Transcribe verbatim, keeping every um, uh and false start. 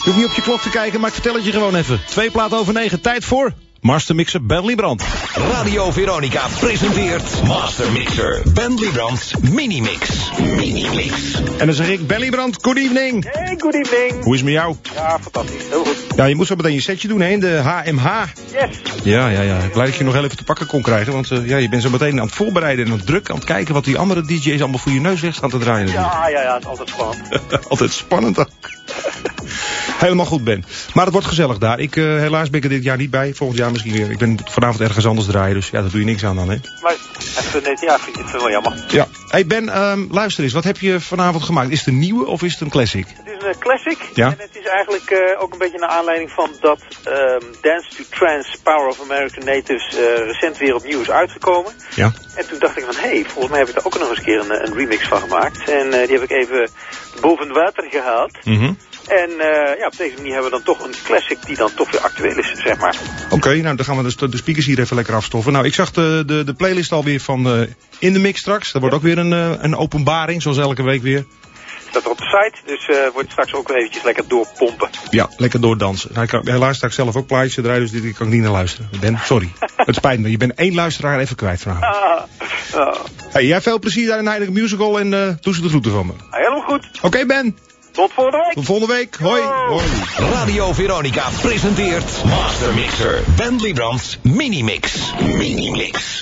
Je hoeft niet op je klok te kijken, maar ik vertel het je gewoon even. Twee platen over negen, tijd voor Master Mixer Ben Liebrand. Radio Veronica presenteert Master Mixer Ben Liebrand's Minimix. Minimix. En dan zeg ik, Ben Liebrand, good evening. Hey, good evening. Hoe is het met jou? Ja, fantastisch. Heel goed. Ja, je moet zo meteen je setje doen, hè, in de H M H. Yes. Ja, ja, ja. Blij dat ik je nog heel even te pakken kon krijgen. Want uh, ja, je bent zo meteen aan het voorbereiden en aan het druk aan het kijken wat die andere D J's allemaal voor je neus weg gaan te draaien. Ja, ja, ja. Het is altijd spannend. Altijd spannend ook. Helemaal goed, Ben. Maar het wordt gezellig daar. Ik, uh, helaas ben ik er dit jaar niet bij. Volgend jaar misschien weer. Ik ben vanavond ergens anders draaien, dus ja, daar doe je niks aan dan, hè. Maar even net, ja, vind ik het wel jammer. Ja. Hey Ben, um, luister eens. Wat heb je vanavond gemaakt? Is het een nieuwe of is het een classic? Het is een classic. Ja? En het is eigenlijk uh, ook een beetje naar aanleiding van dat um, Dance to Trance Power of American Natives uh, recent weer opnieuw is uitgekomen. Ja. En toen dacht ik van, hé, hey, volgens mij heb ik daar ook nog eens een keer een, een remix van gemaakt. En uh, die heb ik even boven water gehaald. Mm-hmm. En uh, ja, op deze manier hebben we dan toch een classic die dan toch weer actueel is, zeg maar. Oké, okay, nou dan gaan we dus de speakers hier even lekker afstoffen. Nou, ik zag de, de, de playlist alweer van uh, In The Mix straks. Dat wordt ook weer een, uh, een openbaring, zoals elke week weer. Staat er op de site, dus uh, wordt straks ook weer eventjes lekker doorpompen. Ja, lekker doordansen. Nou, ik kan, helaas sta ik zelf ook plaatjes te draaien, dus dit kan ik niet naar luisteren. Ben, sorry. Het spijt me, je bent één luisteraar even kwijt vanavond. Ah, ah. Hey, jij veel plezier daar in Heilige Musical en uh, doe ze de groeten van me. Helemaal goed. Oké, okay, Ben. Tot volgende week. Tot volgende week. Hoi. Hoi. Radio Veronica presenteert Master Mixer Ben Liebrand's Minimix. Minimix.